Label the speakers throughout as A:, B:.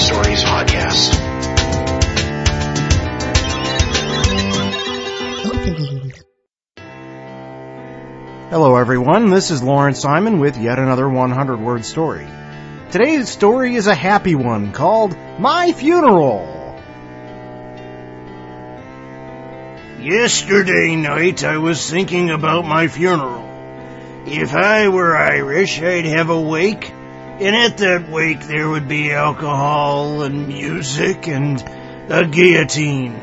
A: Stories podcast.
B: Hello everyone, this is Lawrence Simon with yet another 100-word story. Today's story is a happy one called My Funeral. Yesterday night I was thinking about my funeral. If I were Irish, I'd have a wake, and at that wake there would be alcohol and music and a guillotine.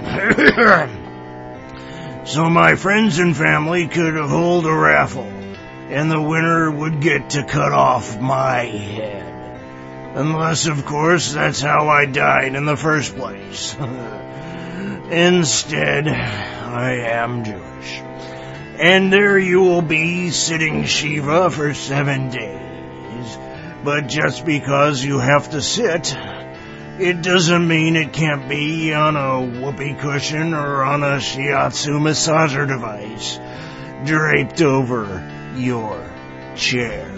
B: So my friends and family could hold a raffle, and the winner would get to cut off my head. Unless, of course, that's how I died in the first place. Instead, I am Jewish. And there you will be sitting Shiva for 7 days. But just because you have to sit, it doesn't mean it can't be on a whoopee cushion or on a shiatsu massager device draped over your chair.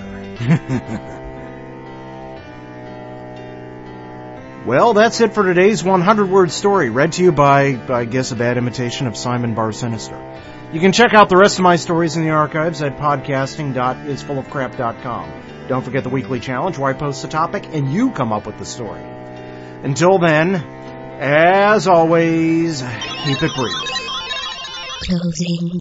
B: Well, that's it for today's 100-word story, read to you by, I guess, a bad imitation of Simon Bar Sinister. You can check out the rest of my stories in the archives at podcasting.isfullofcrap.com. Don't forget the weekly challenge where I post a topic and you come up with the story. Until then, as always, keep it brief.
C: Closing